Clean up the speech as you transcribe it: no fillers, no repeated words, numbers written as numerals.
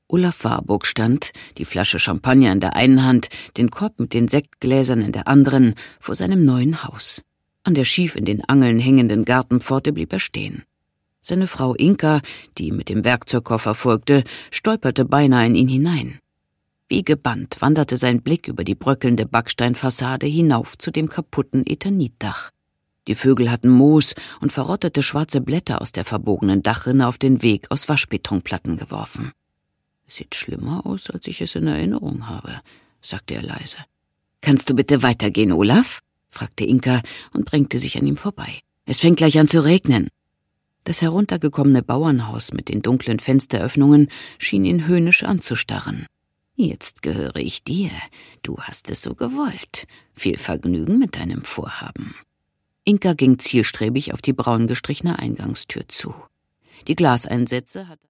Olaf Warburg stand, die Flasche Champagner in der einen Hand, den Korb mit den Sektgläsern in der anderen, vor seinem neuen Haus. An der schief in den Angeln hängenden Gartenpforte blieb er stehen. Seine Frau Inka, die ihm mit dem Werkzeugkoffer folgte, stolperte beinahe in ihn hinein. Wie gebannt wanderte sein Blick über die bröckelnde Backsteinfassade hinauf zu dem kaputten Eternitdach. Die Vögel hatten Moos und verrottete schwarze Blätter aus der verbogenen Dachrinne auf den Weg aus Waschbetonplatten geworfen. »Sieht schlimmer aus, als ich es in Erinnerung habe«, sagte er leise. »Kannst du bitte weitergehen, Olaf?« fragte Inka und drängte sich an ihm vorbei. »Es fängt gleich an zu regnen.« Das heruntergekommene Bauernhaus mit den dunklen Fensteröffnungen schien ihn höhnisch anzustarren. »Jetzt gehöre ich dir. Du hast es so gewollt. Viel Vergnügen mit deinem Vorhaben.« Inka ging zielstrebig auf die braun gestrichene Eingangstür zu. Die Glaseinsätze hatte